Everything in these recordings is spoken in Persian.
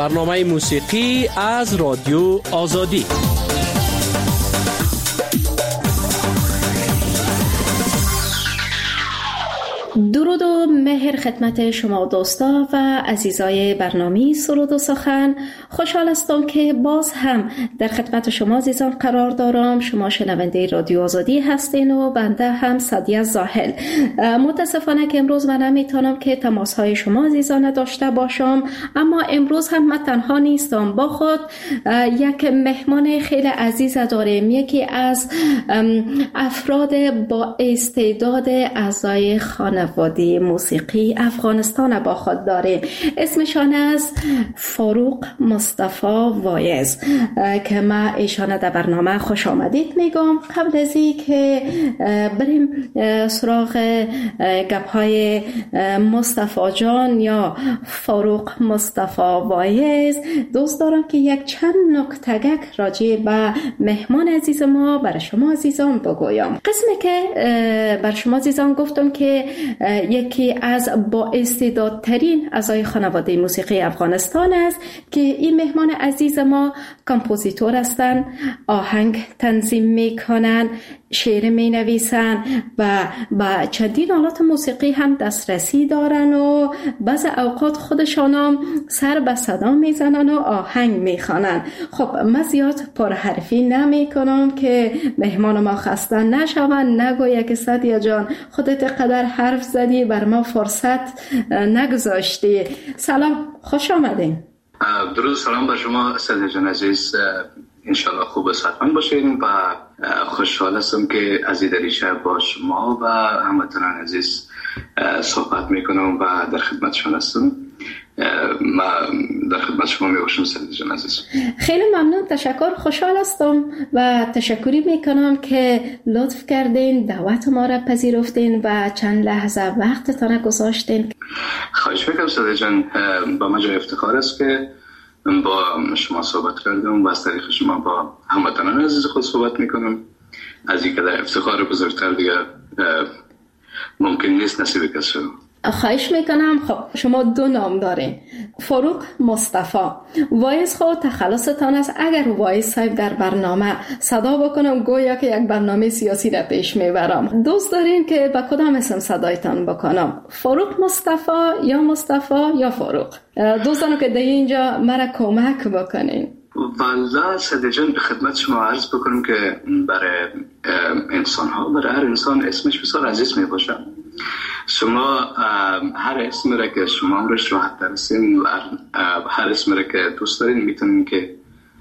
برنامه موسیقی از رادیو آزادی. درود و مهر خدمت شما دوستا و عزیزای برنامه سرود و سخن. خوشحال هستم که باز هم در خدمت شما عزیزان قرار دارم. شما شنونده رادیو آزادی هستین و بنده هم سعدیه زاهل. متاسفانه که امروز من نمیتونم که تماس های شما عزیزان داشته باشم، اما امروز هم من تنها نیستم، با خود یک مهمان خیلی عزیز داریم. یکی از افراد با استعداد اعضای خانواده موسیقی افغانستان با خود داریم. اسمشان است فاروق مصطفی وایز که ما ایشان در برنامه خوش آمدید میگم. قبل از این که بریم سراغ گپ‌های مصطفی جان یا فاروق مصطفی وایز، دوست دارم که یک چند نکته راجع به مهمان عزیز ما برای شما عزیزان بگویم. قسمی که بر شما عزیزان گفتم که یکی از با استعدادترین اعضای خانواده موسیقی افغانستان است که این مهمان عزیز ما کامپوزیتور هستند، آهنگ تنظیم میکنن، شعر می نویسن و با چندین آلات موسیقی هم دسترسی دارن و بعض اوقات خودشان هم سر به صدا میزنن و آهنگ میخوانن. خب من زیاد پرحرفی نمی کنم که مهمان ما خسته نشون، نگویا که سعدیه جان خودت قدر حرف زدی بر ما فرصت نگذاشتی. سلام، خوش آمدین. درود، سلام بر شما سعدیه جان عزیز. انشالله خوب و صحتمند باشین و خوشحال هستم که از این دریچه با شما و هموطنان عزیز صحبت میکنم و در خدمتشون هستم. ما در خدمت شما میباشم سعدیه جان عزیز. خیلی ممنون، تشکر. خوشحال هستم و تشکری میکنم که لطف کردین، دعوت ما را پذیرفتین و چند لحظه وقتتان گذاشتین. خواهش میکنم سعدیه جان، با من جای افتخار است که با شما صحبت کردم و از طریق شما با هموطنان عزیز خود صحبت میکنم. از این که در افتخار بزرگتر دیگه ممکن نیست نصیب کسی. خواهش میکنم. خب شما دو نام دارین، فاروق مصطفی وایز. خود تخلصتان است. اگر وایز صاحب در برنامه صدا بکنم گویا که یک برنامه سیاسی را پیش میبرم. دوست دارین که با کدام اسم صدایتان بکنم؟ فاروق مصطفی یا مصطفی یا فاروق؟ دوست دارم که در اینجا مرا کمک بکنین. والله سعدیه جان، خدمت شما عرض بکنم که برای انسان ها، برای هر انسان اسمش بسیار عزیز می باشه. شما هر اسم را که شما امرش راحت درستین و هر اسم را که دوست دارین میتونین که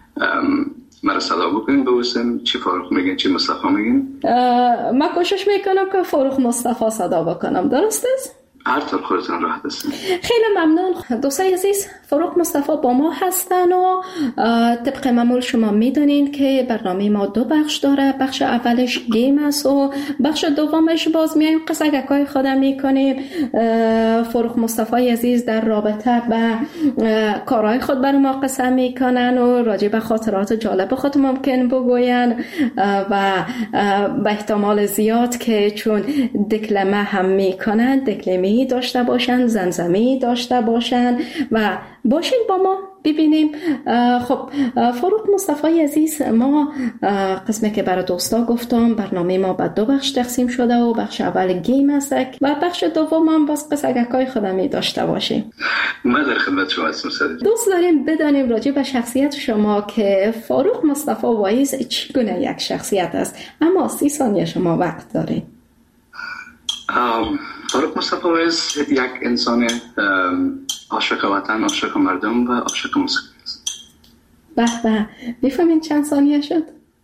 مرا صدا بکنین بوسم. چی فاروق میگین چی مصطفی میگین؟ من کوشش میکنم که فاروق مصطفی صدا بکنم، درست است؟ هر طور خودتون راحت هستین. خیلی ممنون. دوستای عزیز، فاروق مصطفی با ما هستن و طبق معمول شما میدونین که برنامه ما دو بخش داره. بخش اولش گیم است و بخش دومش باز میایم قصه‌گویی خودم میکنیم. فاروق مصطفی عزیز در رابطه به کارهای خود برای ما قصه میکنن و راجع به خاطرات جالب خود ممکن بگوین و به احتمال زیاد که چون دکلمه هم میکنن، دکلمه داشته باشن، زمزمه داشته باشن و باشین با ما ببینیم. خب فاروق مصطفی عزیز، ما قسمی که برای دوستا گفتم برنامه ما به دو بخش تقسیم شده و بخش اول گیم است و بخش دوم هم باز قصه‌گویی خودمی داشته باشیم. ما در خدمت شما هستم سعدیه. دوست داریم بدانیم راجع به شخصیت شما که فاروق مصطفی وایز چگونه یک شخصیت است، اما 30 ثانیه شما وقت دارین. فاروق مصطفی وایز یک انسان عاشق وطن، عاشق مردم و عاشق موسیقی است. به به، بفهمین چند ثانیه شد؟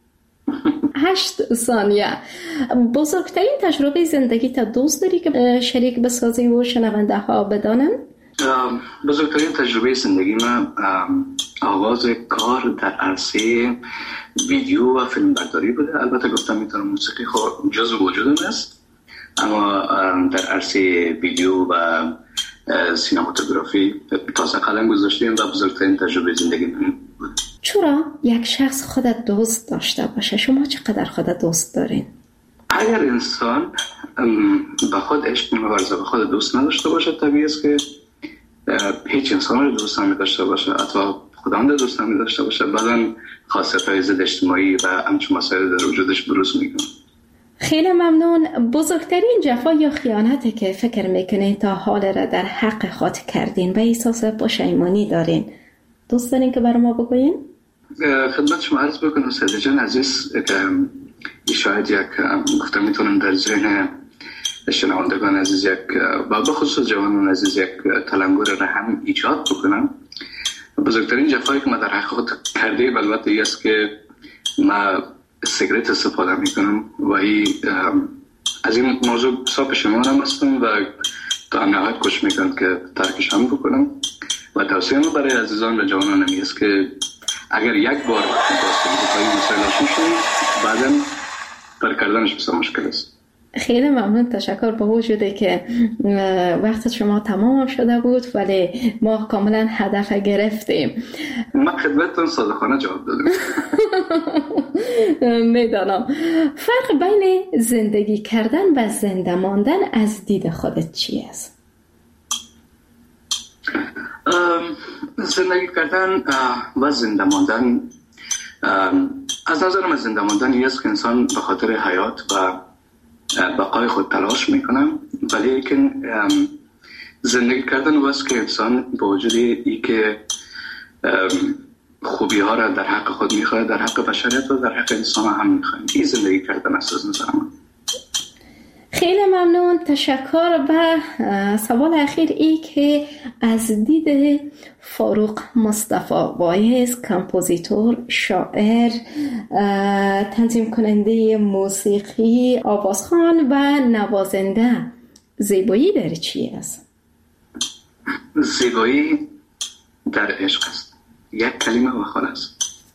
8 ثانیه. بزرگترین تجربه زندگی تا دوست داری که شریک بسازی و شنونده ها بدانن؟ بزرگترین تجربه زندگی من آغاز کار در عرصه ویدیو و فیلم برداری بوده. البته گفتم میتونم موسیقی خود جزو وجودم است، اما در عرصه ویدیو و سینماتوگرافی تازه قدم گذاشتیم و بزرگترین تجربه زندگی من بود. چرا یک شخص خودت دوست داشته باشه؟ شما چقدر خودت دوست دارین؟ اگر انسان به خود عشق می‌ورزه، به خود دوست نداشته باشه، طبیعی است که هیچ انسان رو دوست نمی داشته باشه، حتی خودم رو دوست نمی داشته باشه، بعداً خاصیت‌های ضد اجتماعی و همچون مسائل در وجودش بروز میکنه. خیلی ممنون. بزرگترین جفا یا خیانتی که فکر میکنین تا حال را در حق خود کردین و احساس پشیمانی دارین، دوست دارین که برای ما بگوین؟ خدمت شما عرض بکنم استاد جان عزیز که شاید یک گفتم میتونم در ذهن شنوندگان عزیز یک و بخصوص جوانان عزیز یک تلنگر را هم ایجاد بکنم. بزرگترین جفایی که ما در حق خود کرده البته ای است که ما سیگرت استفاده میکنم و از این موضوع بسیار پشیمانم هستم و تا نهایت کوشش میکنم که ترکش هم بکنم و توصیه‌ام برای عزیزان و جوانان این است که اگر یک بار با سیگرت‌های مسائل آشنا شدید بعداً ترک کردنش بسیار مشکل است. خیلی ممنون، تشکر. با وجودی که وقت شما تمام شده بود ولی ما کاملا هدف گرفتیم. ما خدمتتون صادقانه جواب دادیم. میدانم. فرق بین زندگی کردن و زنده ماندن از دید خودت چی است؟ زندگی کردن و زنده ماندن از نظر من زنده ماندن این است که انسان به خاطر حیات و بقای خود تلاش میکنم، ولی که زندگی کردن واسه که انسان با وجود ای که خوبی ها را در حق خود میخواد، در حق بشریت و در حق انسان هم میخواد. این زندگی کردن است از نظر من. خیلی ممنون، تشکر. و سوال اخیر ای که از دید فاروق مصطفی وایز، کمپوزیتور، شاعر، تنظیم کننده موسیقی، آوازخوان و نوازنده، زیبایی در چی است؟ زیبایی در عشق است. یک کلمه و خلاص.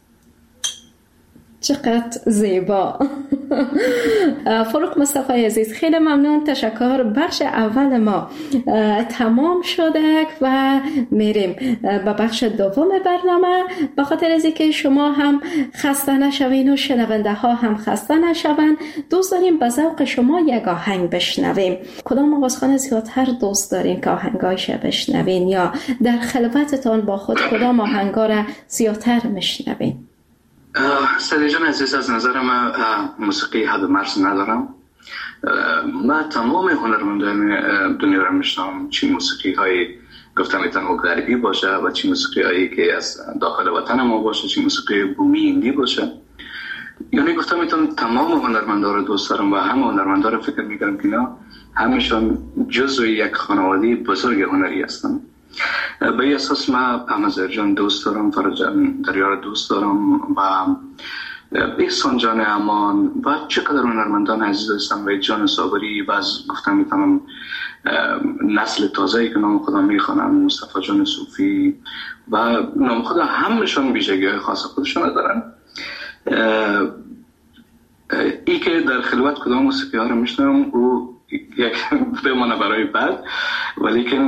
چقدر زیبا. فاروق مصطفی عزیز، خیلی ممنون، تشکر. بخش اول ما تمام شده و میریم به بخش دوم برنامه. به خاطر از اینکه شما هم خسته نشوین و شنونده ها هم خسته نشوند، دوست داریم به ذوق شما یک آهنگ بشنویم. کدام آوازخوان زیادتر دوست دارین که آهنگایش بشنوین، یا در خلوتتان با خود کدام آهنگا را زیادتر میشنوین؟ سعید جان عزیز، از نظر من موسیقی حد و مرز ندارم. من تمام هنرمندان دنیا را میشناسم، چه موسیقی هایی گفتم میتونم غربی باشه و چه موسیقی هایی که از داخل وطن ما باشه، چه موسیقی بومی هندی باشه. یعنی گفتم میتونم تمام هنرمندان را دوست دارم و همه هنرمندان را فکر میکنم که نه همشون جزو یک خانواده بزرگ هنری هستن. به این اساس من احمد جان دوست دارم، فرج دریار دوست دارم و احسان جان امان و چقدر هنرمندان عزیز هستم و جان صابری و از گفتم میتونم نسل تازه‌ای که نام خدا میخوانم، مصطفی جان صوفی و نام خدا همشون ویژگی‌های خاص خودشون دارن. ای که در خلوت کدام موسیقی ها رو میشنم او یک بمانه برای بعد، ولی که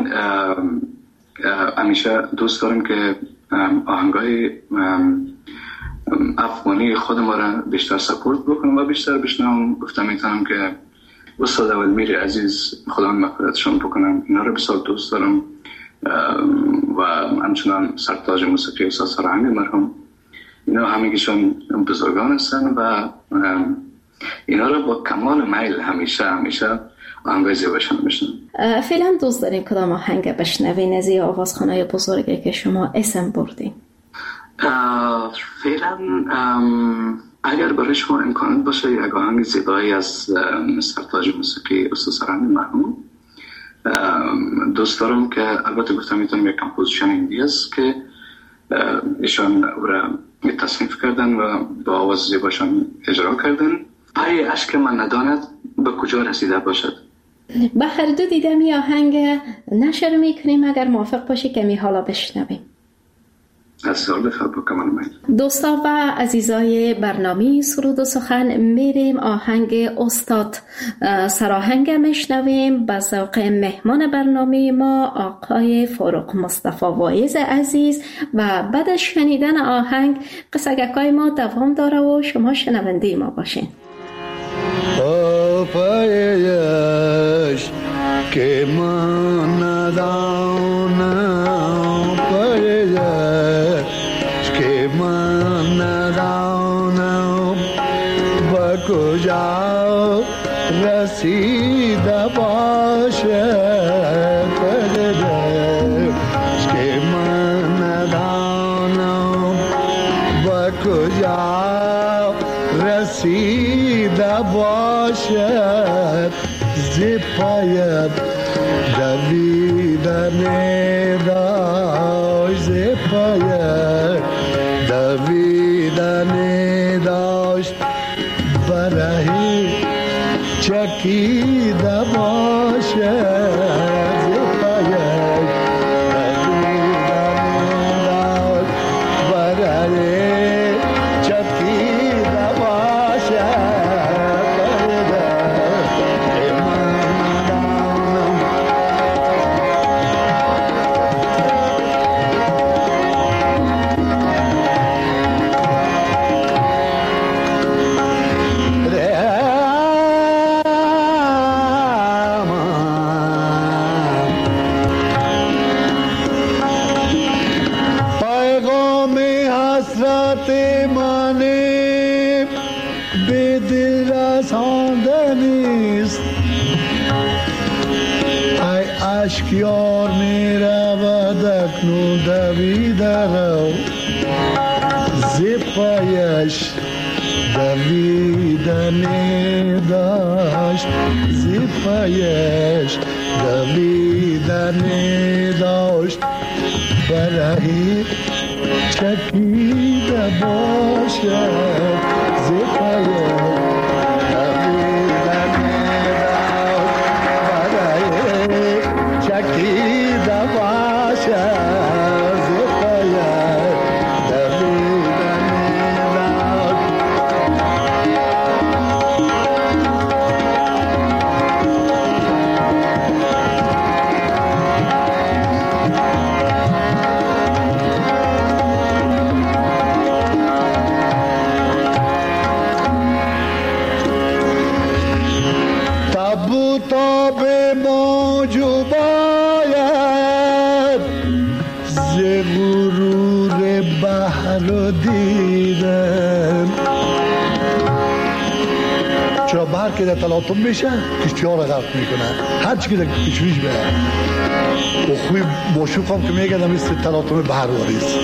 همیشه دوست دارم که آهنگای افغانی خود ما را بیشتر سپورت بکنم و بیشتر بشنم. گفتم میتونم که استاد اولمیر عزیز خدا مغفرتشون بکنم، اینا رو بسیار دوست دارم و همچنان سرتاج موسیقی استاد سرهنگ مرحوم، اینا همگیشون بزرگان هستن و اینا رو با کمال میل همیشه آهنگای زیباشون بشنم. فعلا دوست داریم کدام آهنگ بشنوین از این آوازخوانای بزرگی که شما اسم بردین؟ فعلا اگر برای شما امکانات باشه یک آهنگ زیبایی از سرتاج موسیقی استاد سرهنگ مرحوم دوست دارم که البته گفتم میتونم یک کمپوزیشن هندی است که ایشان او را تصنیف کردن و با آواز زیباشان اجرا کردن. پای اشک من نداند به کجا رسیده باشد. به هر دو دیدم این آهنگ نشر میکنیم، اگر موافق باشی که می حالا بشنویم. از سال بخواه با کمان من. دوستا و عزیزای برنامه سرود و سخن، میریم آهنگ استاد سراهنگ میشنویم به ذوق مهمان برنامه ما آقای فاروق مصطفی وایز عزیز و بعد از شنیدن آهنگ قصگکای ما دوام داره و شما شنونده ما باشین. پایش که من ندانم کجا رسیده باشد که من ندانم به کجا رسیده باشد زی پایت دویدن داشت زی پایت دویدن داشت برای چکیده باشد زی پایت دویدن داشت برای چکیده باشد اشکیار می رود اکنون دویده رو زی پایش دویدن داشت زی پایش دویدن داشت برای چکیده باشد زی پایش چکیده باشد زی پایت دویدن داشت تبو تاب موجود غرور بحر رو دیدم چرا بحر که در تلاطم میشه کشتی ها رو غرق میکنه هر چی که در کشویش بره و خوی باشوق هم که میگه در مثل تلاطم بحر واریست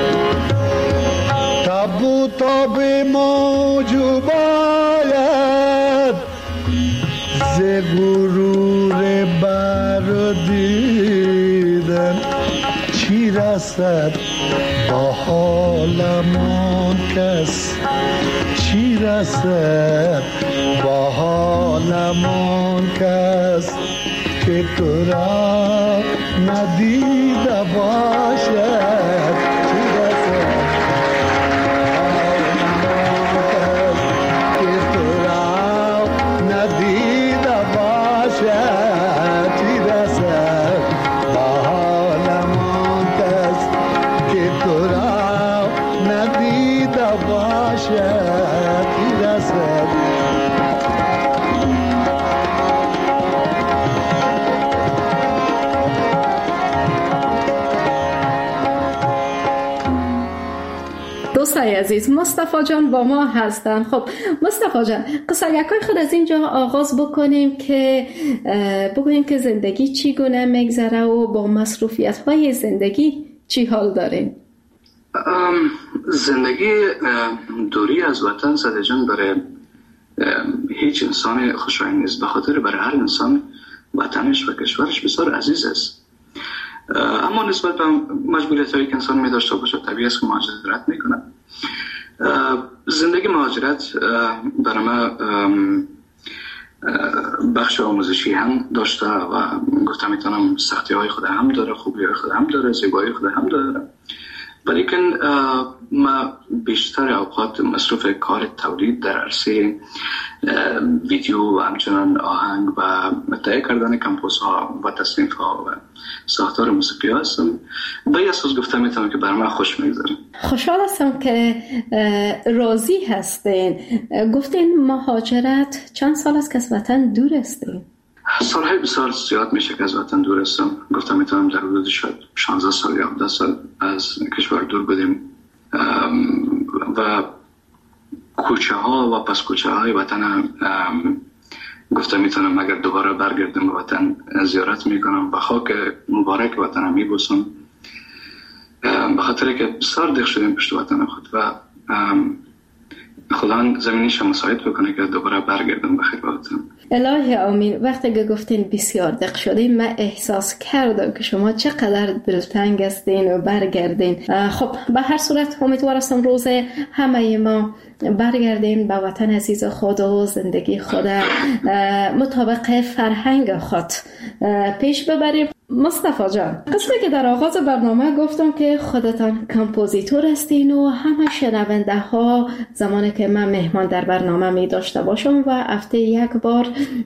تبو تاب موجو باید ز غرور بحر رو دیدم چی رسد با حالمان کس چی رسد با حالمان کس که تو را ندیده باشد چی رسد که تو را ندیده باشد چی رسد با حالمان کس که تو را ندیده باشد چی رسد دوستای عزیز، مصطفی جان با ما هستن. خب مصطفی جان، قصه‌یکای خود از اینجا آغاز بکنیم که بگوییم که زندگی چگونه میگذره و با مصروفیت‌های زندگی چی حال داریم. زندگی دوری از وطن ساده جان برای هیچ انسان خوشایند نیست، به خاطر برای هر انسان وطنش و کشورش بسیار عزیز است. اما نسبت به مجبوریت‌هایی که انسان می‌داشته باشه طبیعی است که مهاجرت می‌کنه. زندگی مهاجرت برای ما بخش آموزشی هم داشته و گفتم میتونم سختی‌های خود هم داره، خوبی‌های خود هم داره، زیبایی خود هم داره. ولیکن ما بیشتر اوقات مصروف کار تولید در عرصه ویدیو و همچنان آهنگ و تهیه کردن کمپوز ها و تصنیف ها و ساختار موسیقی هستم. به اساس گفتم میتونم که برای من خوش میگذره. خوشحال هستم که راضی هستین. گفتین مهاجرت چند سال است که از وطن دور هستین؟ سالهای بسیار زیاد میشه که از وطن دور هستم. گفتم میتونم در حدود شاید 16 سال یا 17 سال از کشور دور بودیم و کوچه ها و پس کوچه های وطن گفتم میتونم اگر دوباره برگردم به وطن زیارت میکنم و خاک مبارک وطنم میبوسم، به خاطر که بسیار دق شدیم پشت وطن خود و خدا زمینش مساعد بکنه که دوباره برگردم بخیر به وطن. الهی آمین. وقتی که گفتین بسیار دق شدیم من احساس کردم که شما چقدر دلتنگ هستین و برگردین. خب به هر صورت امیدوار هستم روز همه ما برگردیم به وطن عزیز خود و زندگی خود مطابق فرهنگ خود پیش ببریم. مصطفی جان، قسمی که در آغاز برنامه گفتم که خودتان کمپوزیتور هستین و همه شنونده ها زمانی که من مهمان در برنامه می داشته باشم و هفته یک بار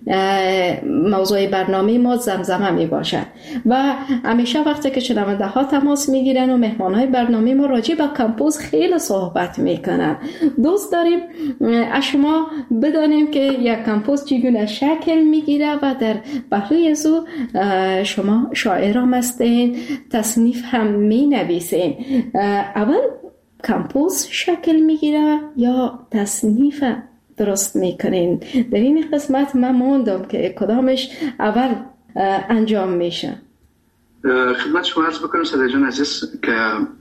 موضوع برنامه ما زمزمه می باشد و همیشه وقتی که شنونده ها تماس می گیرن و مهمان های برنامه ما راجع به کمپوز خیلی صحبت می کنن. دوست داریم از شما بدانیم که یک کمپوز چگونه شکل می گیره و در پهلوی ازو شما شاعر هم هستین، تصنیف هم می نویسین. اول کمپوز شکل می گیره یا تصنیف درست می کنین؟ در این قسمت من موندم که کدامش اول انجام میشه. خدمت شما عرض بکنم صدیق جان عزیز که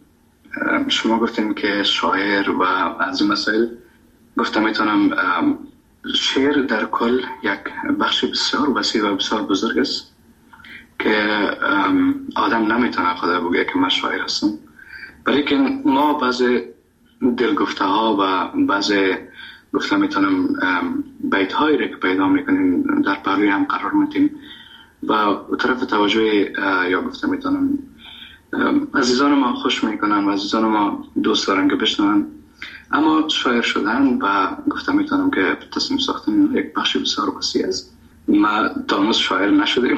شما گفتین که شاعر و از این مسائل گفتم میتونم شعر در کل یک بخش بسیار وسیع و بسیار بزرگ است که آدم نمیتونه خدا بگه که من شاعر هستم، ولی که ما بعضی دلگفته ها و بعضی گفتم میتونم بیت هایی رو که پیدا میکنیم در پهلوی هم قرار میدیم و طرف توجه یا گفتم میتونم عزیزان ما خوش میکنن و عزیزان ما دوست دارن که بشنون، اما شاعر شدن و گفتم میتونم که تصمیم ساختن یک بخش بسیار وسیع است. ما دانست شاعر نشدیم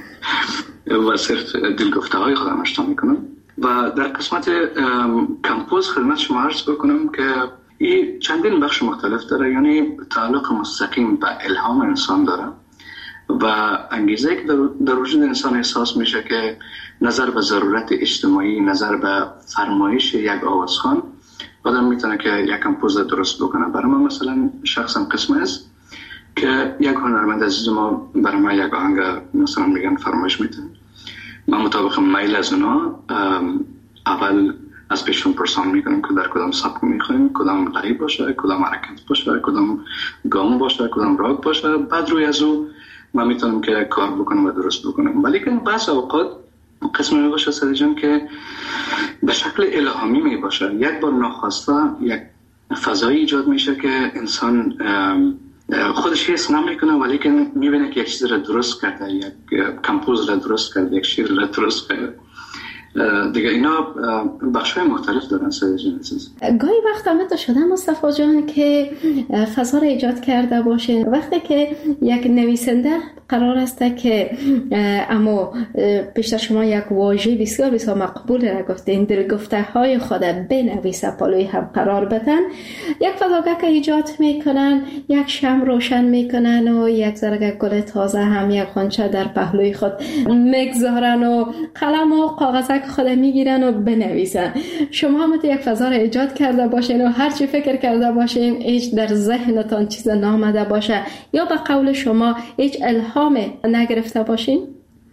و صرف دلگفته های خودم اشتا میکنم و در قسمت کمپوز خدمت شما عرض بکنم که این چندین بخش مختلف داره، یعنی تعلق مستقیم به الهام انسان داره و انگیزه که در وجود انسان احساس میشه که نظر به ضرورت اجتماعی، نظر به فرمایش یک آوازخوان آدم میتونه که یک کمپوز درست بکنه. برای من مثلا شخصا قسمه است که یک هنرمند عزیز ما برای ما یک آهنگ مثلا میگن فرمایش میتن، من مطابق میل از اونا اول از پیشون پرسان میکنم که در کدام سبک میخوایم، کدام غریب باشه، کدام حرکت باشه، کدام گام باشه، کدام راگ باشه، بعد روی از او من میتونم که کار بکنم و درست بکنم. ولی که بعض اوقات قسم می باشه صدیق جان که به شکل الهامی می باشه، یک بار ناخواسته یک فضایی ایجاد میشه که انسان خودش حس نمیکنه ولی که میبینه که یک چیز را درست کرده، یک کمپوز را درست کرده، یک شعر را درست کرده. دیگه اینا بخش‌های مختلف دارن صدیق جان عزیز. گاهی وقت آمده شده مصطفی جان که فضا را ایجاد کرده باشه وقتی که یک نویسنده قرار است که اما پیشتر شما یک واژه بسیار بسیار مقبول را گفتین، دلگفته های خود بنویسه پلوی هم قرار بدن، یک فضاگاه که ایجاد میکنن، یک شمع روشن میکنن و یک زرگه گل تازه هم یک خانچه در پهلوی خود میگذارن و قلم و کاغذک خود میگیرن و بنویسن. شما هم یک فضا را ایجاد کرده باشین و هر چی فکر کرده باشین هیچ در ذهنتان چیز نامده باشه یا به قول شما هیچ الهام نگرفته باشین؟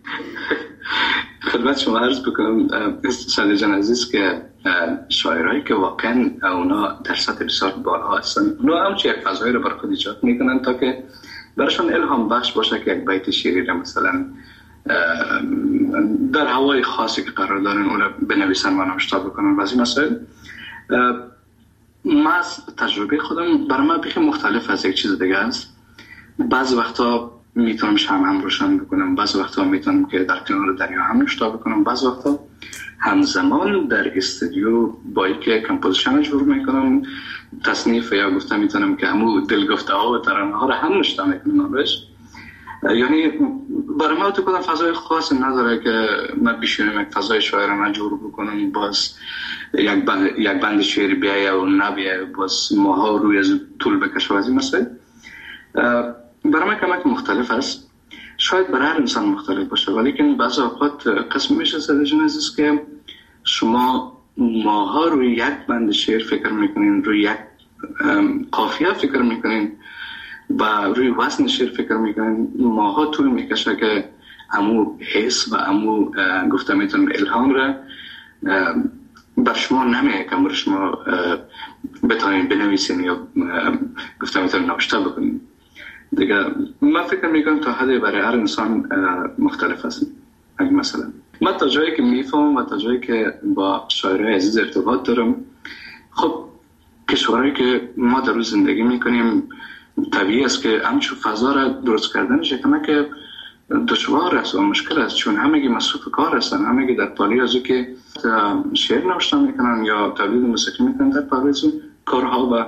خدمت شما عرض بکنم صدیق جان عزیز که شاعرایی که واقعا اونا در سطح بسیار بالا هستن، اونا همچه یک فضایی رو بر خود ایجاد میکنن تا که برشان الهام بخش باشه که یک بیت شعری رو مثلا در هوای خاصی که قرار دارن اون رو بنویسن و نوشته بکنن. و از این مسائل من از تجربه خودم برای من بخی مختلف از یک چیز دیگه است. بعض وقتا میتونم شمع هم روشن بکنم، بعض وقتا میتونم که در کنار دریا هم نوشته بکنم، بعض وقتا همزمان در استودیو با یک کمپوزیشن جور میکنم، تصنیف یا گفتم میتونم که همو دلگفته ها و ترانه ها رو هم نوشته میکنم بهش. یعنی برای من تو کدام فضای خاصی نداره که من بشینم یک فضای شاعرانه جور بکنم، باز یک بند شعری بیایه و نبیایه، باز ماها روی از طول بکشه و از این مسائل برای من کمک مختلف است. شاید برای هر انسان مختلف باشه ولی که بعض اوقات قسم میشه صدیق جان عزیز که شما ماها روی یک بند شعر فکر میکنین، روی یک قافیه فکر میکنین و روی وزن شعر فکر میکنین، ماها طول میکشه که امو حس و امو گفته میتونم الهام را بر شما نمیه که امور شما بتانین بنویسین یا گفته میتونم نوشته بکنین دیگه. من فکر میکنم تا حدی برای هر انسان مختلف هست. مثلا من تا جایی که میفهم و تا جایی که با شاعرای عزیز ارتباط دارم، خب کشورهایی که ما در روز زندگی میکنیم طبیعی است که همچون فضا را درست کردنش که دشوار است و مشکل است، چون همگی مصروف کار هستن، همگی در پالی از او که شعر نوشتن میکنن یا تولید موسیقی میکنن، در پالی از کارها و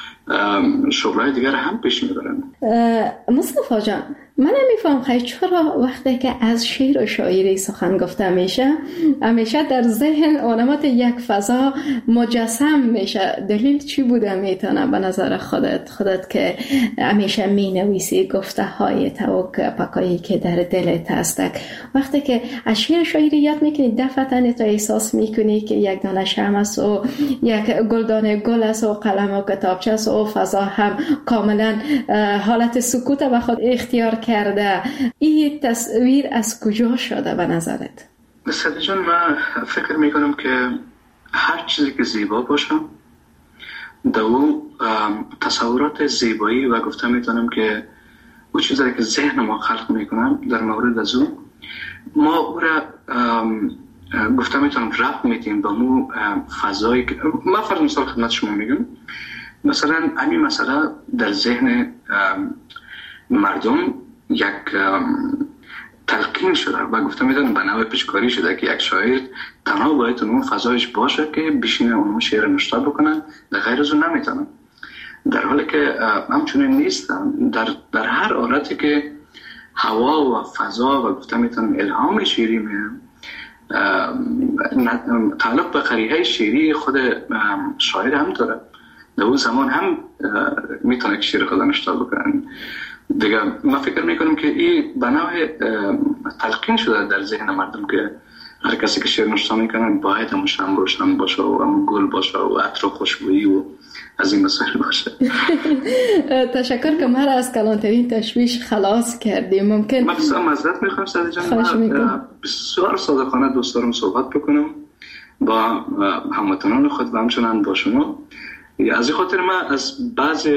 شغلای دیگر هم پیش میبرن. مصطفی جان، من نمیفهم خیلی چرا وقتی که از شعر و شاعری سخن گفته میشه همیشه در ذهن علامت یک فضا مجسم میشه؟ دلیل چی بوده میتونه به نظر خودت که همیشه مینویسی گفته های توک پکایی که در دلت هست؟ وقتی که از شعر شاعری یاد میکنی دفعتاً تو احساس میکنی که یک دانه شمع است و یک گلدانه گل است و قلم و کتابچه است و فضا هم کاملا حالت سکوت به خود اختیار کرده. این تصویر از کجا شده به نظرت؟ سعدی جان، من فکر میکنم که هر چیزی که زیبا باشه در او تصورات زیبایی و گفته میتونم که او چیزی که ذهن ما خلق میکنم در مورد از او ما او را گفته میتونم ربط میدیم با مو فضایی که من فرض مثال خدمت شما میگم. مثلا همین مسئله در ذهن مردم یک تلقین شده و گفته میدونم به نوع پیشکاری شده که یک شاعر تنها باید اون فضایش باشه که بشینه اون شعر نوشته بکنه، در غیر از اون نمیتونه. در حالی که همچنین نیستم. در هر حالتی که هوا و فضا و گفته میتونم الهام شعری میام، تعلق به قریحه شعری خود شاعر هم داره. در اون زمان هم میتونه که شعر خود نوشته بکنن دیگه. من فکر میکنم که این به نوع تلقین شده در ذهن مردم که هر کسی که شعر نوشته میکنه باید همون شمع روشن باشه و همون گل باشه و عطر و خوشبویی و از این مسائل باشه. تشکر که ما را از کلانترین تشویش خلاص کردیم. ممکن من بسیار معذرت میخوام سعدی جان، بسیار صادقانه دوست دارم صحبت بکنم با هموطنان خود و همچنان با شما. از این خاطر من از بعض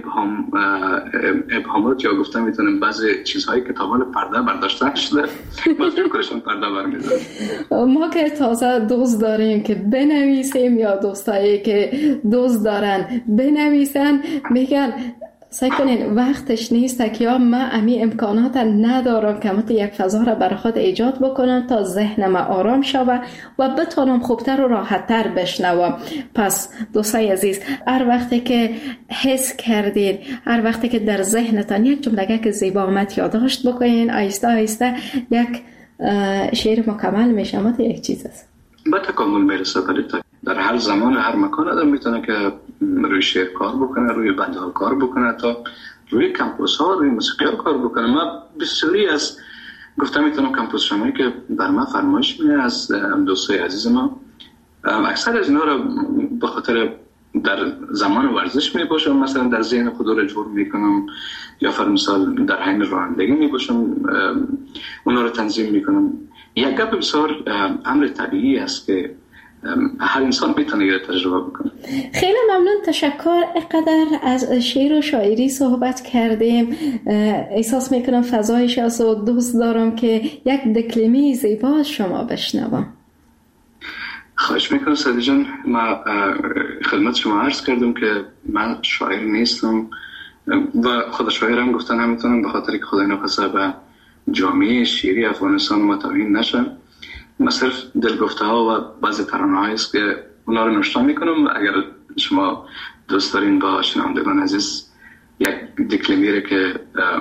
ابهامات یا گفتم میتونم بعض چیزهایی که تا حال پرده برداشته شده مجبور کنشون پرده برمیدارم. ما که تازه دوست داریم که بنویسیم یا دوستایی که دوست دارن بنویسن میگن سعی کنین وقتش نیست که یا من امی امکانات ندارم که من یک فضا را برای خود ایجاد بکنم تا ذهنم آرام شوه و بتونم خوبتر و راحتتر بشنوم. پس دوستای عزیز، هر وقتی که حس کردین، هر وقتی که در ذهنتان یک جمله که زیبا آمد یادداشت بکنین، آیسته آیسته یک شعر مکمل میشه. ما یک چیز است با تکامل میرسه. ولی در هر زمان هر مکان آدم میتونه که روی شعر کار بکنه، روی بنده ها کار بکنه، تا روی کمپوس ها، روی موسیقی ها کار بکنه. من بسیاری از گفتم میتونم کمپوس شمایی که بر من فرمایش میه از دوستای عزیز ما، اکثر از اینا رو به خاطر در زمان ورزش میباشم، مثلا در ذهن خود رو جور میکنم، یا فرمثال در حین رانندگی میباشم اونا رو تنظیم میکنم. یک گپ بسیار امر طبیعی است که هر انسان میتونه یه تجربه بکنه. خیلی ممنون، تشکر. اینقدر از شعر و شاعری صحبت کردیم، احساس میکنم فضایش است و دوست دارم که یک دکلمه زیبا از شما بشنوم. خواهش میکنم سعدی جان. من خدمت شما عرض کردم که من شاعر نیستم و خود شاعرم گفتن نمیتونم، به خاطر که خدای نخواسته به جامعه شعری افغانستان متوهین نشن. من صرف دلگفته ها و بعضی ترانه هایی است که اونا رو نوشته میکنم. اگر شما دوست دارین با شنوندگان عزیز یک دکلمه که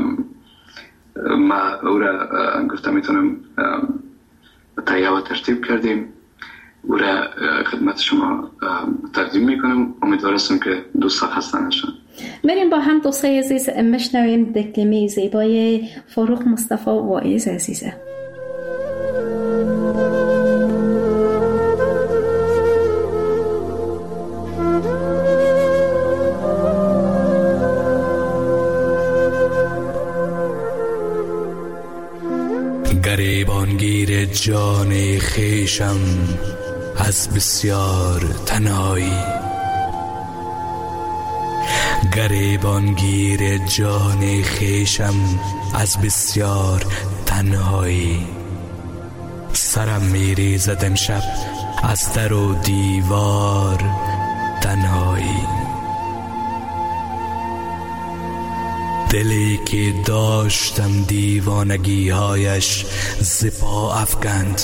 ما او را گفته میتونم تهیه و ترتیب کردیم، او را خدمت شما تقدیم میکنم. امیدوار هستم که دوستا خسته نشن. بریم با هم دوستای عزیز بشنویم دکلمه زیبای فاروق مصطفی واعظ عزیزه. گریبانگیر جان خویشم از بسیار تنهایی، گریبانگیر جان خویشم از بسیار تنهایی. سرم میریزد امشب از در و دیوار تنهایی. دلی که داشتم دیوانگی هایش ز پا افکند،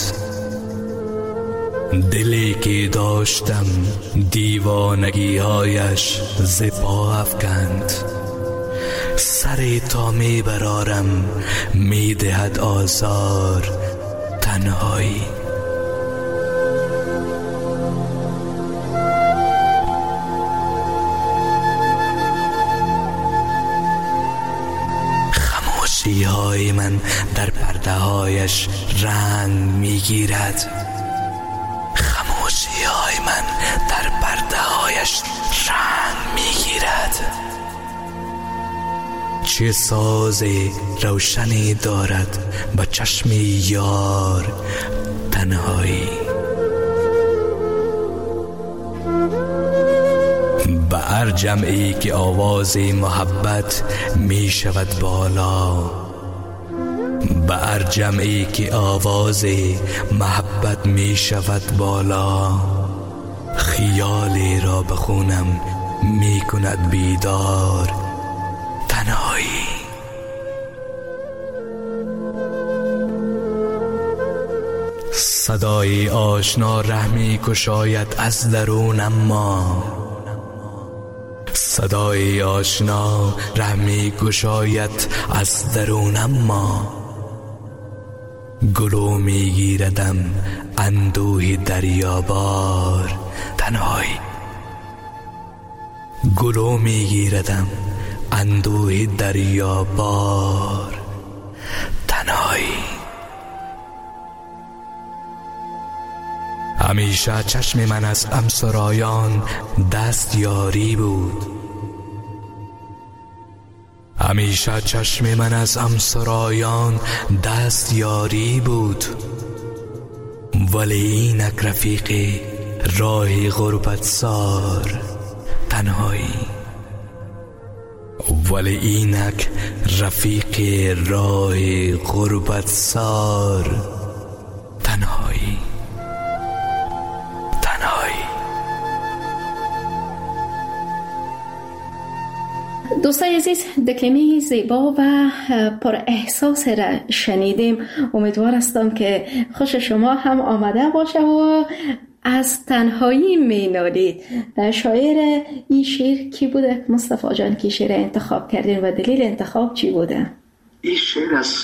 دلی که داشتم دیوانگی هایش ز پا افکند. سر تا می برارم می دهد آزار تنهایی. خاموشی های من در پرده هایش رنگ می گیرد، خاموشی های من در پرده هایش رنگ می گیرد. چه ساز روشنی دارد با چشم یار تنهایی. به هر جمعی که آواز محبت می شود بالا، به هر جمعی که آواز محبت می شود بالا، خیالی را بخونم می کند بیدار تنهایی. صدای آشنا رحمی کشاید از درون، اما صدای آشنا رحمی کشاید از درون، اما گلو میگیردم اندوه دریابار تنهایی. گلو میگیردم اندوه دریابار تنهایی. همیشه چشم من از همسرایان دست یاری بود، همیشه چشم من از همسرایان دست یاری بود، ولی اینک رفیق راه غربت سار تنهایی. ولی اینک رفیق راه غربت سار تنهایی. دوستای عزیز، دکلمه زیبا و پر احساس را شنیدیم. امیدوار هستم که خوش شما هم آمده باشه و از تنهایی می نالید. شاعر این شعر کی بوده مصطفی جان که شعر انتخاب کردین و دلیل انتخاب چی بوده؟ این شعر از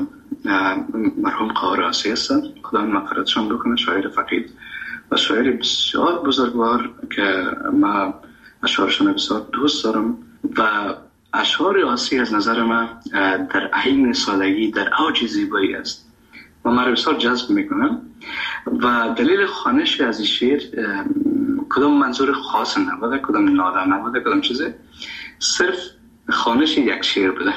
مرحوم قاراسی هستن، خدا مغفرتشان بکنه، شاعر فقید و شاعر بسیار بزرگوار که ما اشعارشون بسیار دوست دارم و اشعار آسی از نظر من در عین سادگی در اوج زیبایی است و من بسیار جذب میکنم. و دلیل خوانش از این شعر کدام منظور خاص نبوده، کدام ناله نبوده، کدام چیزه، صرف خوانش یک شعر بوده.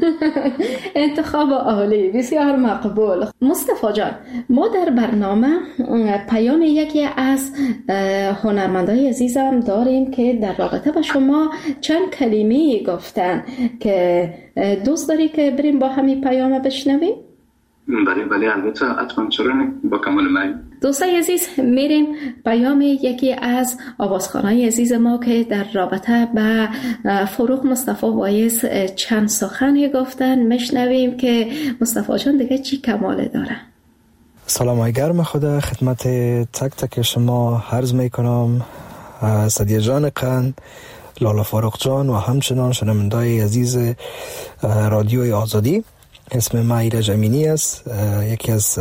انتخاب عالی، بسیار مقبول. مصطفی جان، ما در برنامه پیام یکی از هنرمندای عزیزم داریم که در رابطه با شما چند کلمه گفتن که دوست داری که بریم با همین پیام بشنویم؟ بله البته، حتما، چرا نه، با کمال میل. دوستای عزیز، میریم پیام یکی از آوازخوانای عزیز ما که در رابطه با فروغ مصطفی وایس چند سخنی گفتن میشنویم که مصطفی جان دیگه چی کماله داره. سلام گرم خدا خدمت تک تک شما عرض میکنم. سدیه جان قند، لالا فاروق جان و همچنان شنوندای عزیز رادیوی آزادی. اسم من ایرج امینی است، یکی از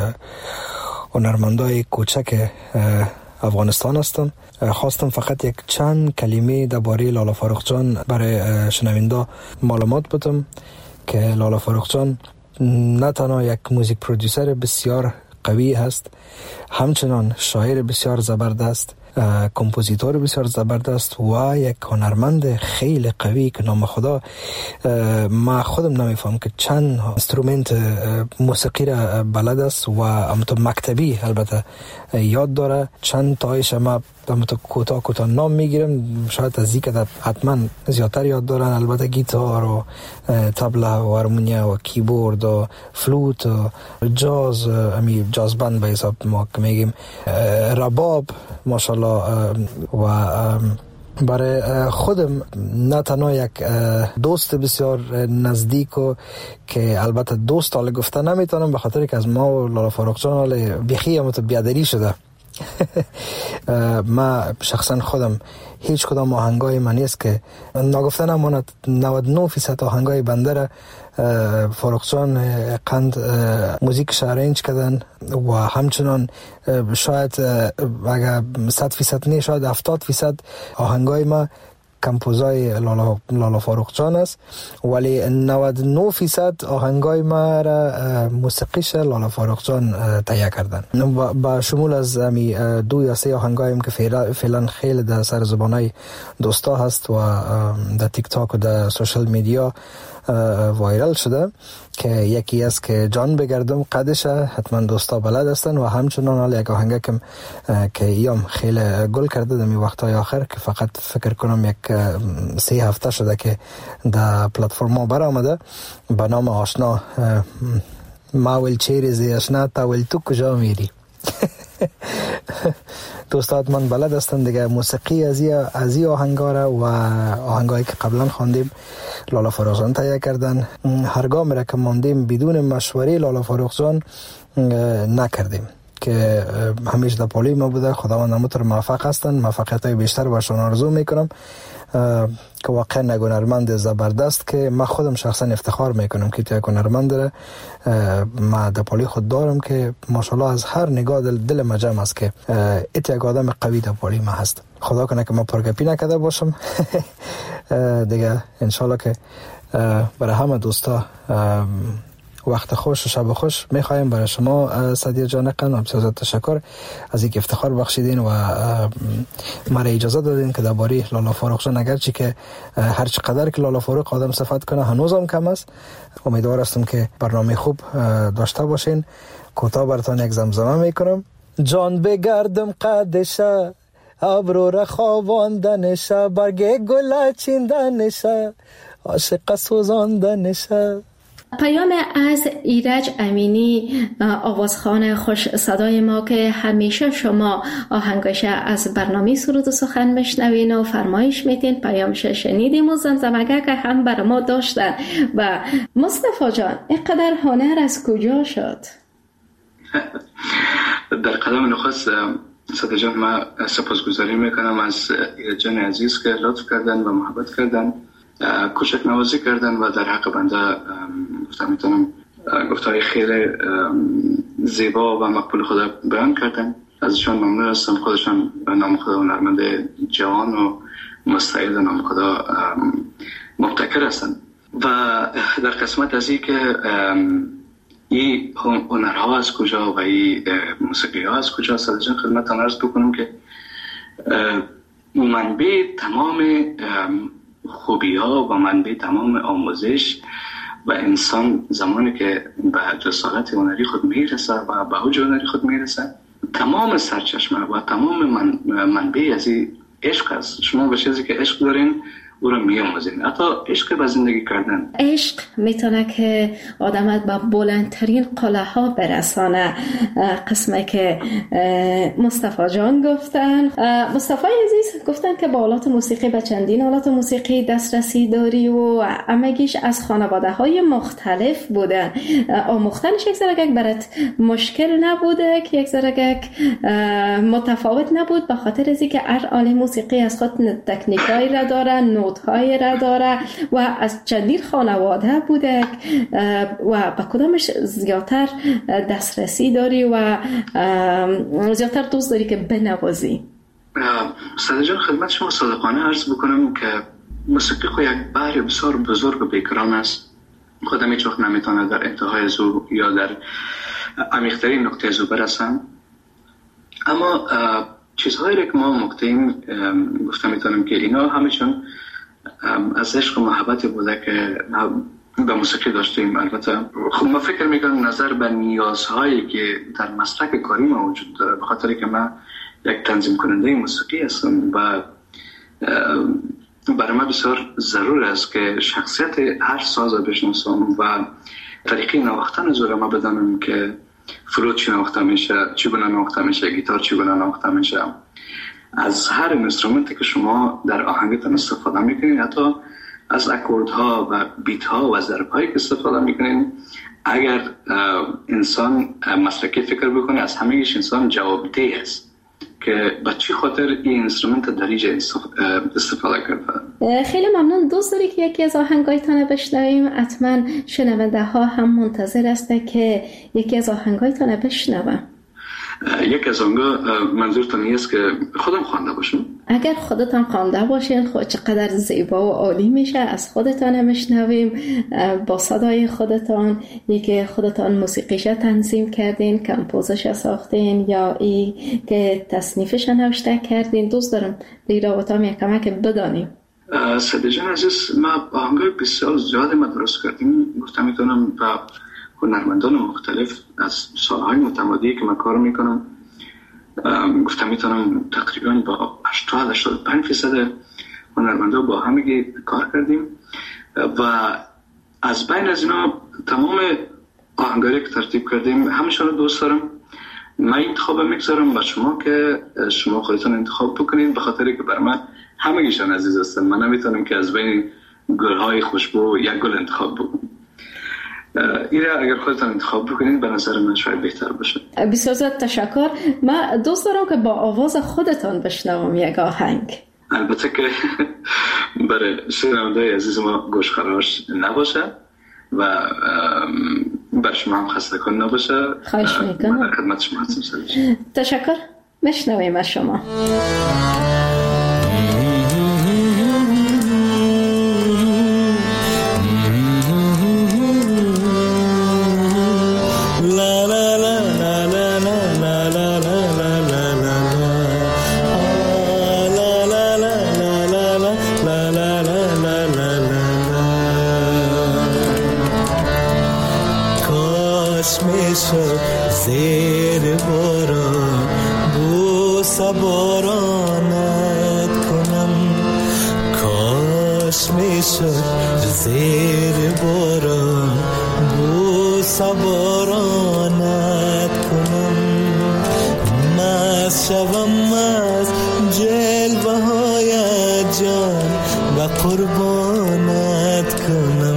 هنرمندای کوچک افغانستان هستم. خواستم فقط یک چند کلمه درباره لالا فاروق جان برای شنوندا معلومات بدم که لالا فاروق جان نه تنها یک موزیک پرودوسر بسیار قوی هست، همچنان شاعر بسیار زبردست کمپوزیتور بسیار زبردست و یک هنرمند خیلی قوی که نام خدا ما خودم نمیفهم که چند اینسترومنت موسیقی را بلد است و همونطور مکتبی البته یاد داره. چند تایش ما همونطور کوتاه نام میگیرم، شاید از که حتما زیادتر یاد دارن. البته گیتار و طبله و هارمونیا و کیبورد و فلوت و جاز، جاز بند به حساب ما که میگیم، رباب ماشاءالله. و برای خودم نه تنها یک دوست بسیار نزدیک و که البته دوست حالا گفته نمیتونم به خاطر که از ما و لالا فاروق جان حالا بیخی همونطور بیادری شده. ما شخصا خودم هیچ کدام آهنگای من نیست که ناگفته نماند 99% آهنگای بنده را فاروق جان قند موزیکش ارنج کردن و همچنان شاید اگر 100% نه شاید 70% آهنگای ما کمپوزای لالا فاروق جان است، ولی 99% آهنگای ما را موسیقیش لالا فاروق جان تهیه کردن. با شمول از 2 یا 3 آهنگایم که فعلا خیلی در سر زبانای دوستا هست و در تیک تاک و در سوشل میدیا وایرال شده، که یکی است که جان بگردم قدشه، حتما دوستا بلد هستن، و همچنان حالا یک آهنگ که ایام خیلی گل کرده در می وقتای آخر که فقط فکر کنم یک 3 هفته شده که در پلتفرم ها برآمده به نام آشنا. ماول چیرزی آشنا تاول تو کجا میری. دوستات من بلد هستن دیگه موسیقی از این آهنگا را و آهنگایی که قبلا خواندیم لالا فاروق جان تهیه کردن. هرگاه میره که ماندیم بدون مشوره لالا فاروق جان نکردیم، که همیشه در پالی ما بوده. خداوند همونطور موفق هستن، موفقیت های بیشتر برشان آرزو میکنم که واقعا یک هنرمند زبردست که من خودم شخصا افتخار میکنم که یک هنرمند داره. ما در پالی خود دارم که ماشاءالله از هر نگاه دل مجم است که ایت یک آدم قوی در پالی ما هست. خدا کنه که ما پرگپی نکرده باشم دیگه. انشالله که برای همه دوستا وقت خوش و شب خوش میخوایم. برای شما سعدیه جان قند بسیار تشکر از اینکه افتخار بخشیدین و مرا اجازه دادین که درباره لالا فاروق جان، اگرچه که هر چقدر که لالا فاروق آدم صفت کنه هنوزم کم است، امیدوار هستم که برنامه خوب داشته باشین. کوتاه براتون یک زمزمه میکنم. جان بگردم قدشه، ابرو را خواباندنشه، برگ گل چیندنشه، عاشق سوزاندنشه. پیام از ایرج امینی، آوازخوان خوش صدای ما که همیشه شما آهنگش از برنامه سرود و سخن میشنوین و فرمایش میدین. پیامش شنیدیم و زمزمگه که هم بر ما داشتن. و مصطفی جان، اینقدر هنر از کجا شد؟ در قدم نخست صدر جان ما سپاسگزاری میکنم از ایرج جان عزیز که لطف کردن و محبت کردن، کوچک نوازی کردن و در حق بنده میتونم گفتاری خیلی زیبا و مقبول خدا بیان کردن. ازشان ممنون هستم. خودشان به نام خدا هنرمند جوان و مستعد نام خدا مبتکر هستن. و در قسمت از این که این هنرها از کجا و این موسیقی ها از کجا، صدر جان خدمتتان عرض بکنم که منبع تمام خوبی ها و منبع تمام آموزش و انسان زمانی که به جسارت هنری خود میرسه و به اوج هنری خود میرسه، تمام سرچشمه و تمام منبع از این عشق است. شما به چیزی که عشق دارین او رو میاموزین، حتی عشق به زندگی کردن. عشق میتونه که آدمت به بلندترین قله ها برسانه. قسمه که مصطفی جان گفتن، مصطفی عزیز گفتن که با آلات موسیقی به چندین آلات موسیقی دسترسی داری و همگیش از خانواده های مختلف بودن. آموختنش یک ذره برات مشکل نبوده که یک ذره متفاوت نبود، به خاطر از اینکه هر آله موسیقی از خود تکنیکایی را داره، نوت‌های را داره و از چندین خانواده بوده و به کدامش زیادتر دسترسی داری و زیادتر دوست داری که بنوازی؟ صدر جان خدمت شما صادقانه عرض بکنم که موسیقی خود یک بحر بسیار بزرگ و بیکران است. خودم هیچ وقت نمیتونه در انتهای زو یا در عمیق‌ترین نقطه زو برسم، اما چیزهایی که ما مقتیم گفتم میتونم که اینا همشون از عشق و محبت بوده که به موسیقی داشتیم. البته خب ما فکر میکنم نظر به نیازهایی که در مسلک کاری ما وجود داره، به خاطر که من یک تنظیم کننده موسیقی هستم و برای من بسیار ضرور است که شخصیت هر ساز رو بشناسم و طریقه نواختن از ما بدانم که فلوت چی نواخته میشه، چگونه نواخته میشه، گیتار چگونه نواخته میشه. از هر اینسترومنتی که شما در آهنگتون استفاده میکنین، حتی از اکوردها و بیت ها و ضرب هایی که استفاده میکنین، اگر انسان مسلکی فکر بکنه، از همه‌اش انسان جوابدهی است که به چی خاطر این اینسترومنت در اینجا استفاده کرده. خیلی ممنون. دوست داری که یکی از آهنگایتان بشنویم؟ حتما شنونده ها هم منتظر هستند که یکی از آهنگایتان بشنوم. یک از آنها منظورتون نیست که خودم خوانده باشم؟ اگر خودتان خوانده باشین خود چقدر زیبا و عالی میشه. از خودتان میشنویم با صدای خودتان، یکی خودتان موسیقیش تنظیم کردین، کمپوزش ساختین یا ای که تصنیفش نوشته کردین. دوست دارم در رابطه هم یک کمک بدانیم. سده جان عزیز، ما آهنگای بسیار زیاد ما درست کردیم. گفتم میتونم با هنرمندان مختلف از سالهای متمادی که من کار میکنم، گفتم میتونم تقریبا با 80-85% هنرمندان با همگی کار کردیم و از بین از اینا تمام آهنگاری که ترتیب کردیم همشون رو دوست دارم. من انتخاب میگذارم با شما که شما خودتون انتخاب بکنید، به خاطر که بر من همگیشان عزیز هستن. من نمیتونم که از بین گلهای خوشبو یک گل انتخاب بکنم. ایره اگر خودتان انتخاب بکنید به نظر من شاید بهتر باشه. بسیار زیاد تشکر. من دوست دارم که با آواز خودتان بشنوم یک آهنگ. البته که برای شنونده‌های عزیز ما گوشخراش نباشه و بر شما هم خسته کن نباشه. خواهش میکنم. من در خدمت شما هستم. تشکر. بشنویم از شما. زیر باران بوسه بارانت کنم، کاش میشد زیر باران بوسه بارانت کنم، مست شوم از جلوه های جان و قربانت کنم.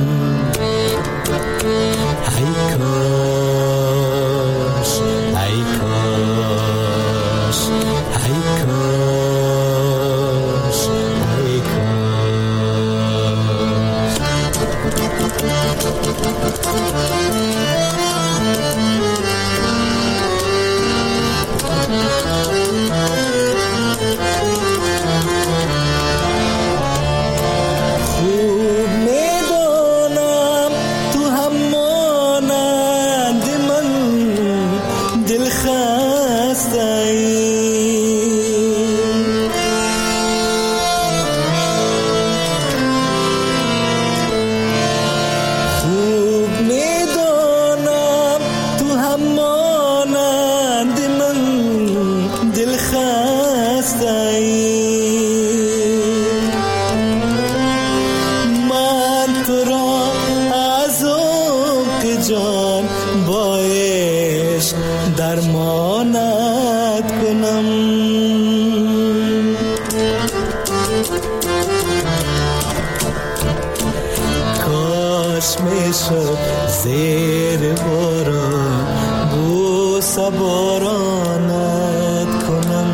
زیر باران بوسه بارانت کنم،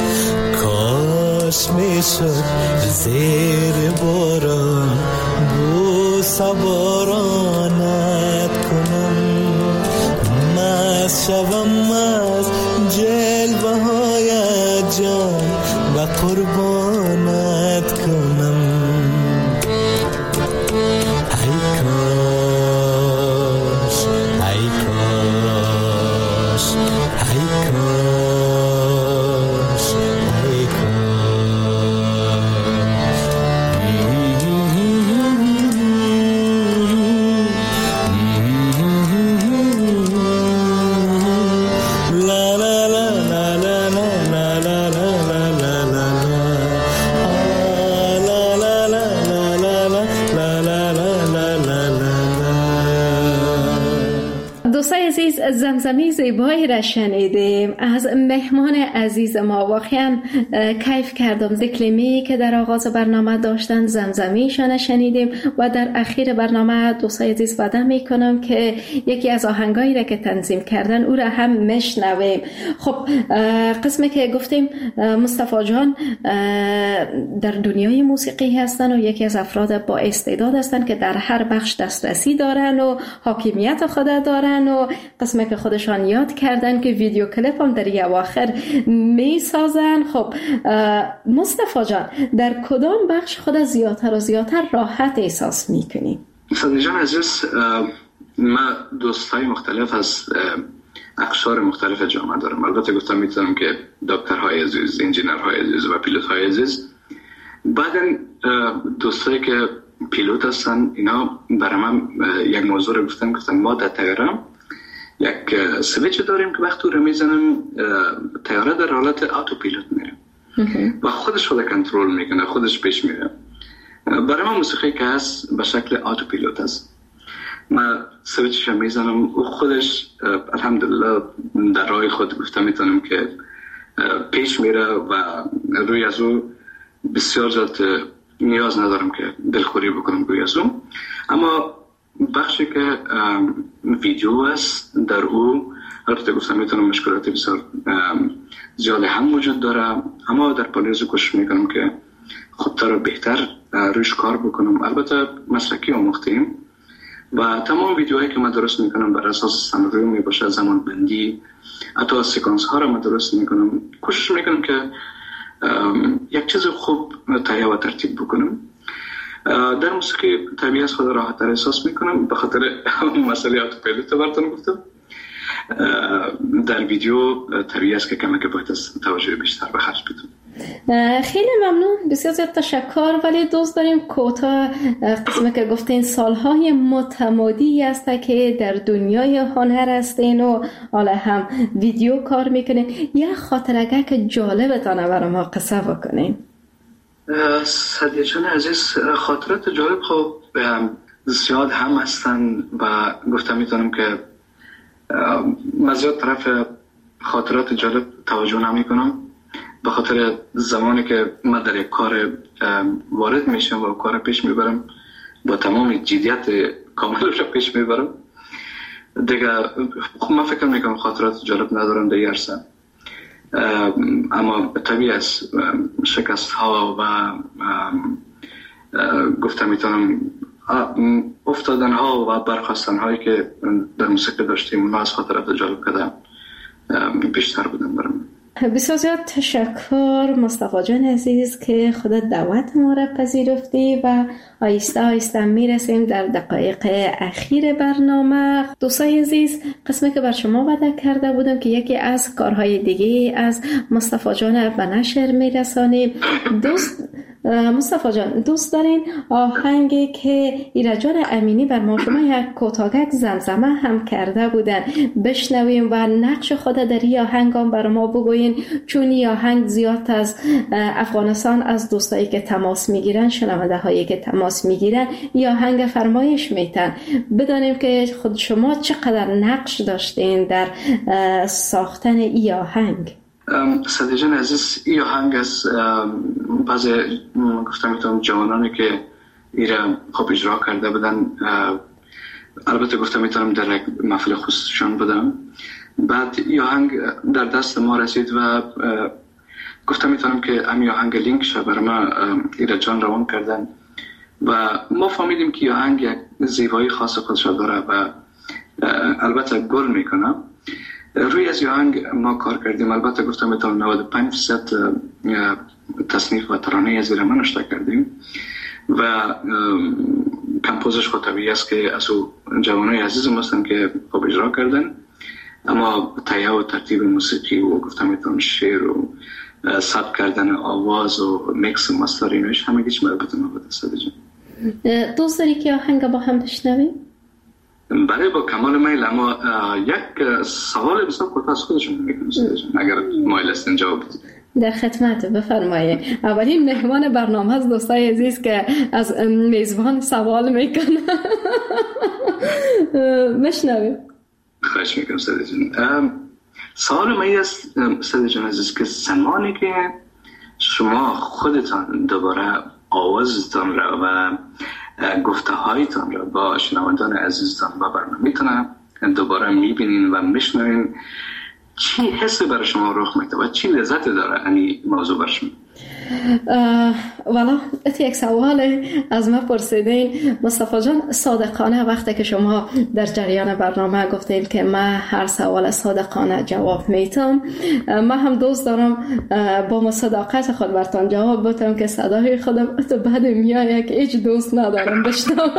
کاش میشد زیر باران بوسه بارانت کنم، مست شوم از جلوه های جان و قربانت کنم. زمزمه زیبایی را شنیدیم از مهمان عزیز ما. واقعا کیف کردم ز کلمه‌ای که در آغاز برنامه داشتن، زمزمه‌شان شنیدیم و در اخیر برنامه دوستای عزیز وعده میکنم که یکی از آهنگایی را که تنظیم کردن او را هم میشنویم. خب قسمی که گفتیم مصطفی جان در دنیای موسیقی هستن و یکی از افراد با استعداد هستن که در هر بخش دسترسی دارن و حاکمیت خود دارن و قسمی که خودشان یاد کردن که ویدیو کلیپ هم در اواخر می سازن. خب مصطفی جان در کدام بخش خود زیادتر و زیادتر راحت احساس میکنی؟ صدیق جان عزیز، من دوستای مختلف از اقشار مختلف جامعه دارم. البته گفتم میتونم که دکترهای عزیز، انجینرهای عزیز و پیلوتهای عزیز. بعدن دوستایی که پیلوت هستن، اینا برای من یک موضوع رو گفتم ما در تیاره یک سویچ داریم که وقتی رو میزنم تیاره در حالت آتو پیلوت میره و خودش کنترل میکنه، خودش پیش میره. برای من موسیقی که هست به شکل آتو پیلوت هست. من سویچش رو میزنم و خودش الحمدلله در راه خود گفتم میتونم که پیش میره و روی از او بسیار زیاد نیاز ندارم که دلخوری بکنم روی از او. اما بخشی که ویدیو است در او البته گفتم میتونم مشکلات بسیار زیاد هم وجود داره، اما در پالیز کوشش میکنم که خودتا رو بهتر روش کار بکنم. البته مسلکی آموختیم و تمام ویدیوهایی که من درست میکنم بر اساس سناریو میباشه، زمان بندی، حتی سیکانس ها رو من درست میکنم. کوشش میکنم که یک چیز خوب تهیه و ترتیب بکنم. در موسیقی طبیعی از خود راحت تر احساس میکنم به خاطر مسئله آتوپیلوت براتون گفتم. در ویدیو طبیعی است که کمک باید از توجه بیشتر به خرج بدم. خیلی ممنون، بسیار زیاد تشکر. ولی دوست داریم کوتاه قسمه که گفتین سالهای متمادی است که در دنیای هنر هستین و حالا هم ویدیو کار میکنین، یه خاطرگه که جالبتانه برای ما قصه بکنین. صدیق جان عزیز، خاطرات جالب خب زیاد هم هستن و گفتم میتونم که من زیاد طرف خاطرات جالب توجه نمی کنم به خاطر زمانی که من در یک کار وارد میشم و کار پیش میبرم با تمام جدیت کامل رو پیش میبرم دیگه. خب من فکر میکنم خاطرات جالب ندارم دیگه عرصه، اما طبیعی است شکست ها و گفتم میتونم افتادن ها و برخواستن هایی که در موسیقی داشتیم اونا از خاطرات جالب کردم بیشتر بودن برام. بسیار زیاد تشکر مصطفی جان عزیز که خودت دعوت ما را پذیرفتی و آیسته آیسته میرسیم در دقایق اخیر برنامه. دوستای عزیز، قسمی که بر شما وعده کرده بودم که یکی از کارهای دیگه از مصطفی جان به نشر میرسانیم. مصطفی جان دوست دارین آهنگی که ایرجان امینی بر ما شما یک کوتاهک زمزمه هم کرده بودن بشنویم و نقش خود در این آهنگ هم بر ما بگوین، چون این آهنگ زیاد از افغانستان از دوستایی که تماس میگیرن، شنونده هایی که تماس میگیرن این آهنگ فرمایش میتن. بدانیم که خود شما چقدر نقش داشتین در ساختن این آهنگ. صدیق جان عزیز، این آهنگ از بعضی گفتم میتونم جوانانی که ایره خوب اجرا کرده بودن، البته گفتم میتونم در یک محفل خصوصیشان بدم. بعد این آهنگ در دست ما رسید و گفتم میتونم که امی آهنگ لینک شه برای ما ایره جان روان کردن و ما فهمیدیم که آهنگ یک زیبایی خاص خودش داره و البته گل میکنه. روی از آهنگ ما کار کردیم. البته گفتم میتونم 95% تصنیف و ترانه زیر من اشتراک کردیم و کمپوزش خود طبیعی است که از او جوانای عزیزم هستن که خوب اجرا کردن، اما تهیه و ترتیب موسیقی و گفتم میتونم شعر و ثبت کردن آواز و میکس و ماسترینش همه گیش مربوط ما بود. دوست داری که آهنگ با هم بشنویم؟ برای با کمال میل، اما یک سوال بسیار کوتاه از خودشون میکنم اگر مایل هستین جواب بدید. در خدمت، بفرمایید. اولین مهمان برنامه از دوستای عزیز که از میزبان سوال میکنه. مشنویم. خواهش میکنم سعید جان. سوال من است سعید جان عزیز که زمانی که شما خودتان دوباره آوازتان را و گفته هایتان را با شنوندان عزیزتان با برنامه‌تان دوباره میبینین و میشنوین، چی حسی برای شما رخ میده و چی لذت داره این موضوع برای شما؟ والا یک سوال از من پرسیدین مصطفی جان. صادقانه وقتی که شما در جریان برنامه گفتین که من هر سوال صادقانه جواب میتم، من هم دوست دارم با مصداقت خود براتون جواب بدم که صدای خودم تو بعد میاد که هیچ دوست ندارم بشنوم.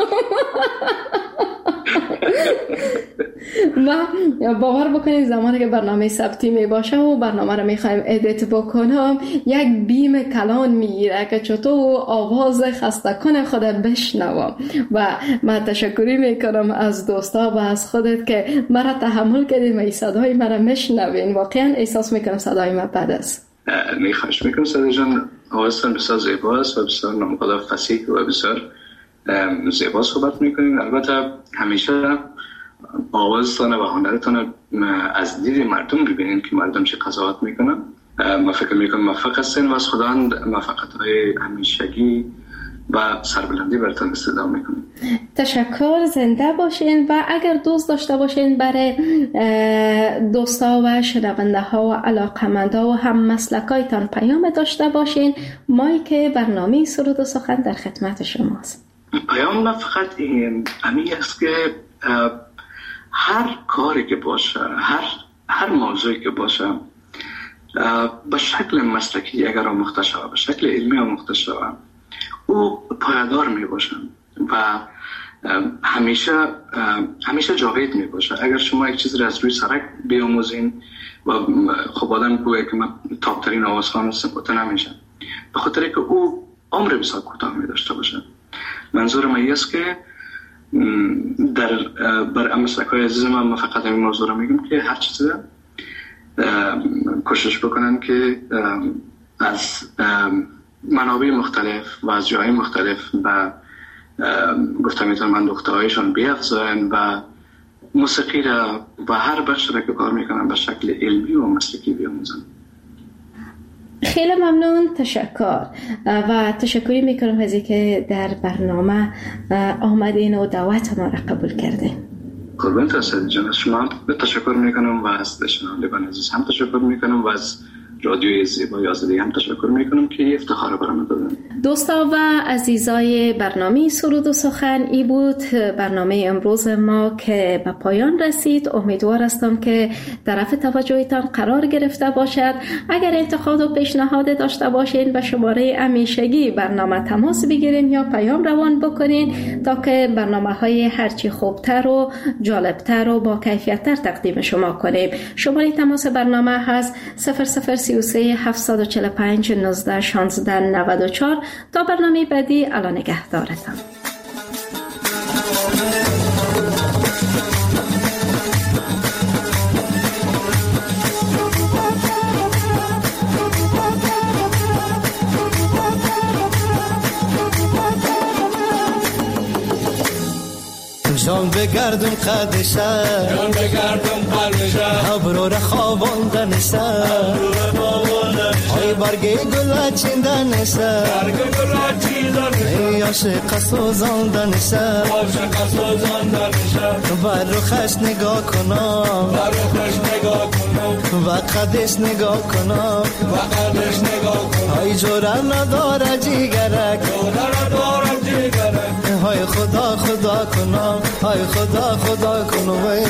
ما باور بکنید زمانی که برنامه ثبتی می باشه و برنامه رو میخوایم ادیت بکنم، یک بیم کلان میگیره که چطور آواز خسته کن خودم بشنوم. و من تشکری میکنم از دوستا و از خودت که مرا تحمل کردید و صدای مرا میشنوین. واقعا احساس میکنم صدای من بد است. خواهش میکنم سعید جان، آوازتان بسیار زیباست و بسیار نامقدر فصیح و بسیار زیبا صحبت میکنین. البته همیشه آوازتان و هنرتان از دید مردم ببینین که مردم چه قضاوت میکنن. ما فکر میکنم موفق هستین و از خداوند موفقیت‌های همیشگی و سربلندی براتون استعدا میکنم. تشکر، زنده باشین. و اگر دوست داشته باشین برای دوستا و شنونده ها و علاقمندا و هم مسلکایتان پیام داشته باشین، مایک برنامه سرود و سخن در خدمت شماست. پیام فقط همین است که هر کاری که باشه، هر موضوعی که باشه به شکل مسلکی اگر آموخته شود، به شکل علمی آموخته شود، او پایدار می باشه و همیشه جاوید می باشه. اگر شما یک چیز را از روی سرک بیاموزین و خب آدم گویه که من تاپترین آوازخوان هستم نمیشه، به خاطر که او عمر بسیار کوتاه می داشته باشه. منظور من است که بر مسلک‌های عزیز من فقط این موضوع رو میگم که هر چیزی کوشش بکنن که از منابع مختلف و از جای مختلف و گفتم میتونم من دکترهایشان بیافزاین و موسیقی را و هر بخش را که کار میکنن به شکل علمی و مسلکی بیاموزن. خیلی ممنون، تشکر. و تشکری میکنم از اینکه در برنامه آمدین و دعوت ما را قبول کردین. قربانت هستید جان. از شما تشکر میکنم و از شنوندگان عزیز هم تشکر میکنم و از رادیوی زیبای آزادی هم تشکر میکنم که افتخار برام دادن. دوستا و عزیزای برنامه سرود و سخن، ای بود برنامه امروز ما که به پایان رسید. امیدوار هستم که طرف توجهتان قرار گرفته باشد. اگر انتقاد و پیشنهاد داشته باشین به شماره همیشگی برنامه تماس بگیرین یا پیام روان بکنین تا که برنامه‌های هرچی خوبتر و جالبتر و با کیفیت‌تر تقدیم شما کنیم. شماره تماس برنامه هست 0033 745 19 16 94. تا برنامه بعدی، الان نگهدارتان. جان بگردم قدشه، جان بگردم قلبشه، ابرو را خواباندنشه، ای برگی گل چیندنشه، برگی گل چیندنشه، ای عاشق سوزاندنشه، عاشق سوزاندنشه، بر رخش نگاه کنم، بر رخش نگاه کنم، و قدش نگاه کنم، و قدش نگاه کنم، ای جوره نداره جیگرک، جوره نداره جیگرک، های خدا خدا کنم، های خدا خدا کنم.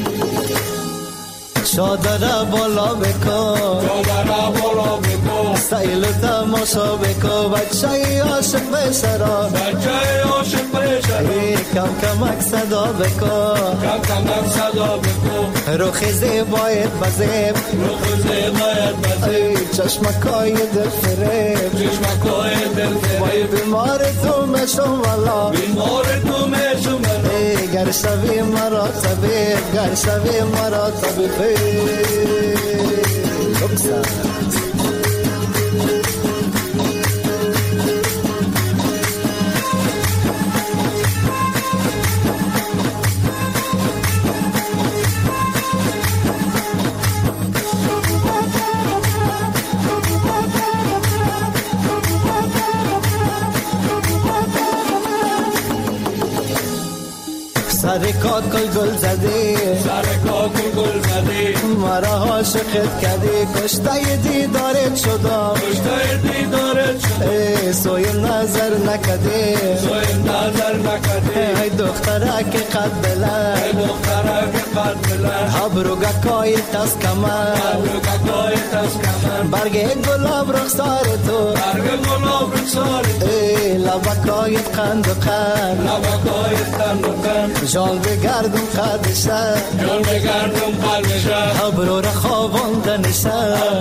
شادره بالا بکن، شادره بالا بکن، سیل و تماشا بکو بچه عاشق بشرا کم کمک صدا بکو روخ زیبایت بزیب چشمکای دل فریب وای بیمار تو مشم والا گر شوی مرا طبیب گر شوی مرا طبیب سر کاکل گل زدی مرا عاشقت کردی کشته دیدارت شدم سوی نظر نکردی ای دختره که قد بلند ابروگا کای تاس کمر برگ گلاب رخسار تو لبکایت قند و قند جان بگردم قدشه ابرو را خواباندنشه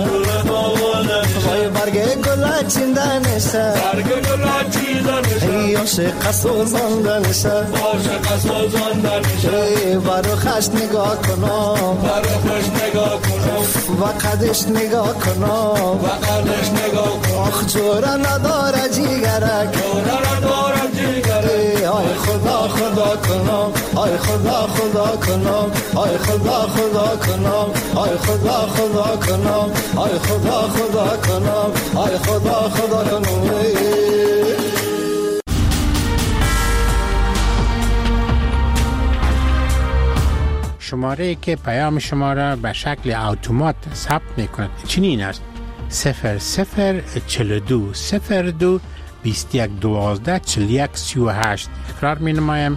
وای برگ گل چیندنشه ای عاشق سوزاندنشه برو خش نگاه کنم و قدش نگاه کنم آخ جوره نداره جیگرک آی خدا خدا کنم آی خدا خدا کنم آی خدا خدا کنم آی خدا خدا کنم آی خدا خدا کنم آی خدا خدا کنم شماره که پیام شما را به شکل اتومات ثبت می‌کند چنین است 0042 02 21 12 41 38. تکرار می‌نمایم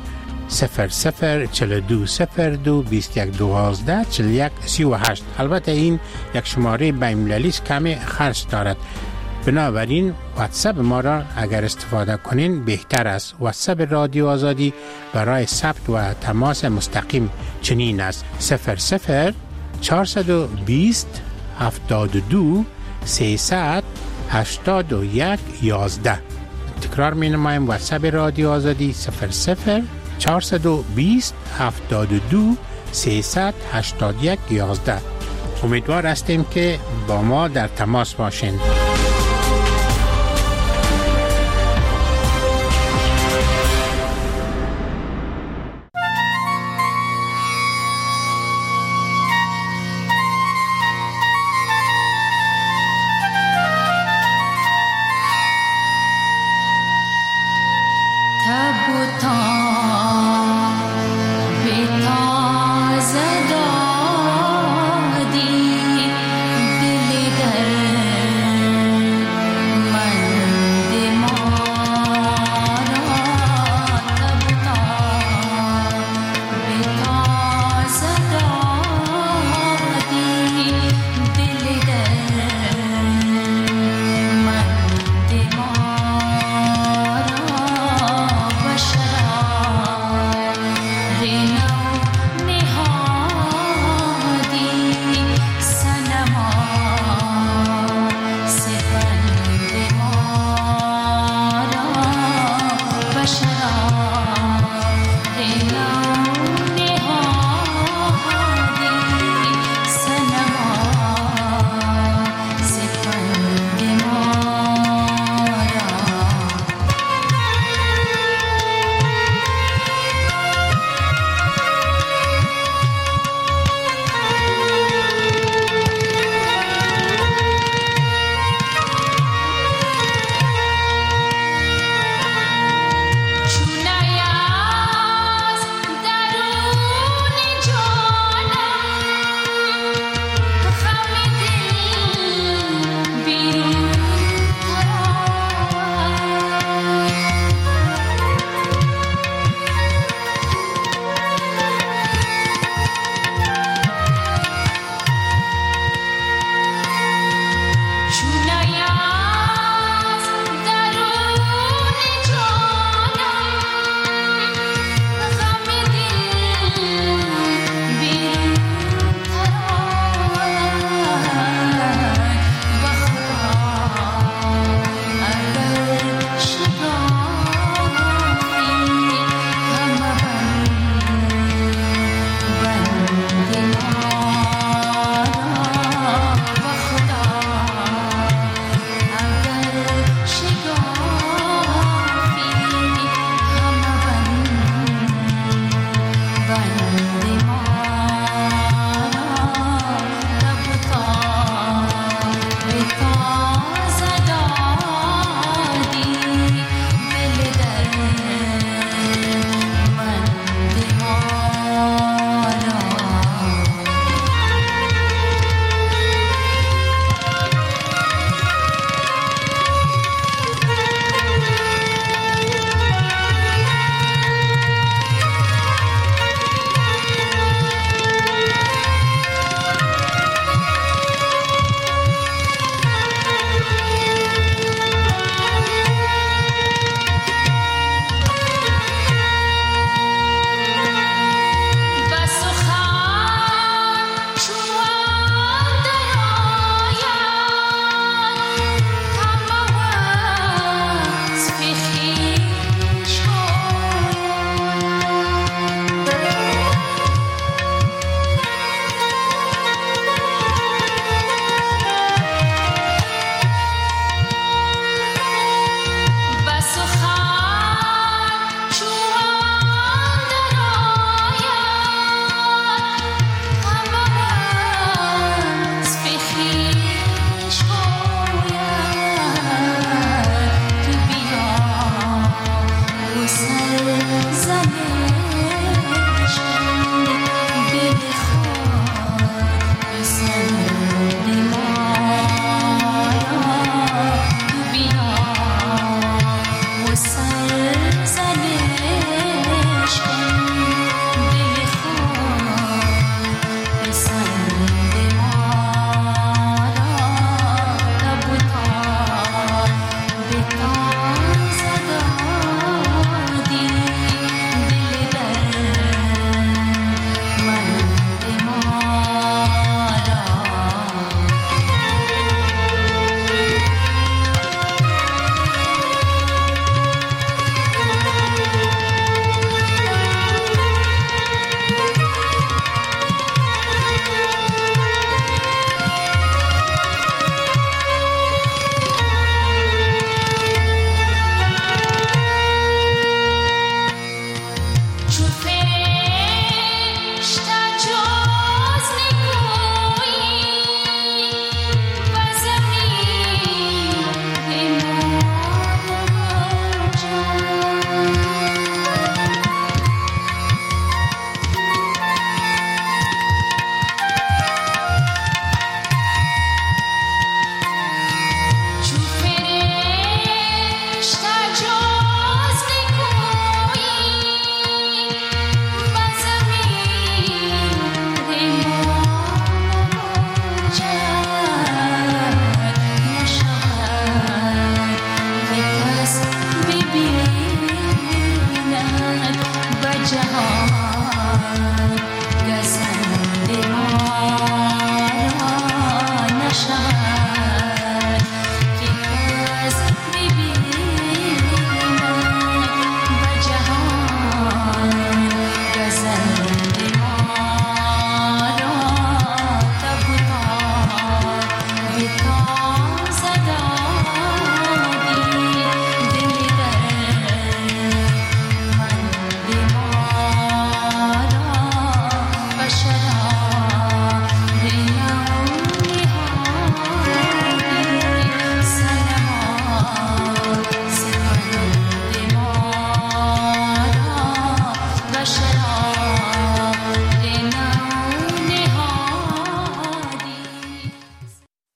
0042 02 21 12 41 38. البته این یک شماره بین‌المللی است، کمی خرج دارد، بنابراین واتساپ ما را اگر استفاده کنین بهتر است. واتساپ رادیو آزادی برای ثبت و تماس مستقیم چنین است 00 420 72 300 81 11. تکرار می نمایم واتساپ رادیو آزادی 00 420 72 300 81 11. امیدوار هستیم که با ما در تماس باشین.